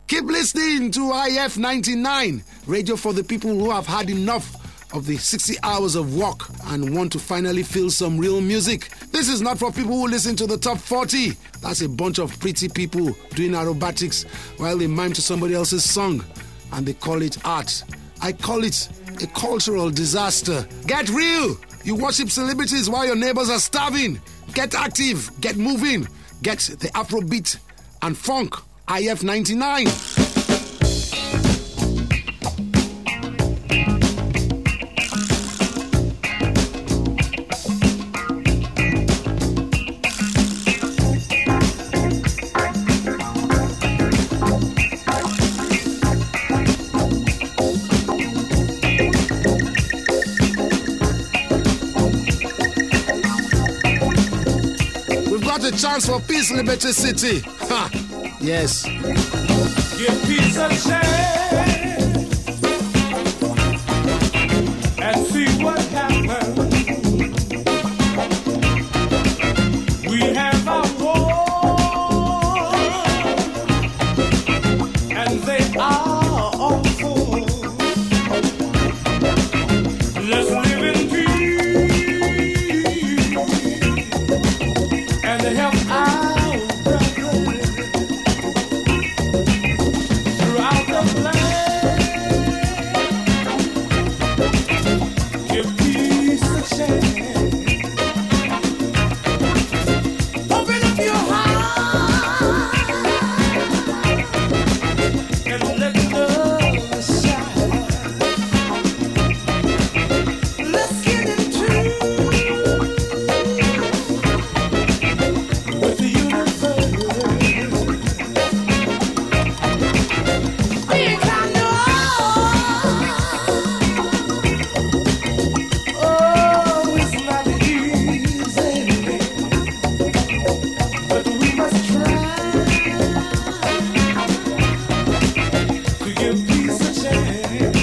Keep listening to IF 99, radio for the people who have had enough of the 60 hours of work and want to finally feel some real music. This is not for people who listen to the top 40. That's a bunch of pretty people doing aerobatics while they mime to somebody else's song, and they call it art. I call it a cultural disaster. Get real! You worship celebrities while your neighbors are starving. Get active, get moving, get the Afrobeat and funk. IF 99. A chance for peace, Liberty City. Ha! Yes. Give peace a chance and see what happens. We have our war, and they are awful. Let's live in peace and help our brothers throughout the land. Give peace a chance. Open up your heart and let love shine. Let's get into with the universe. Big I know. Oh, it's not easy, but we must try to give peace a chance.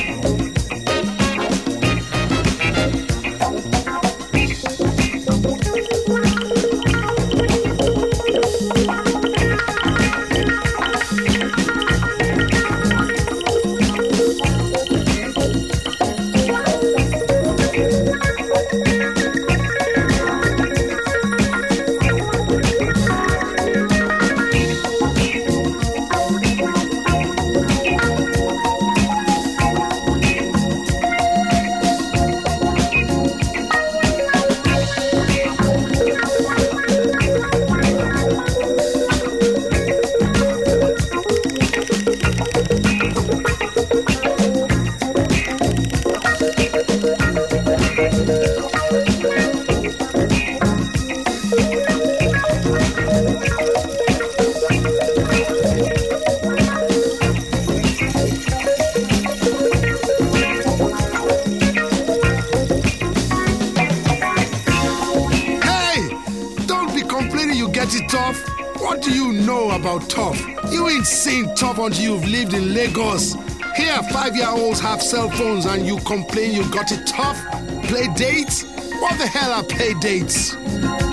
Tough? What do you know about tough? You ain't seen tough until you've lived in Lagos. Here, 5-year-olds have cell phones and you complain you got it tough? Play dates? What the hell are play dates?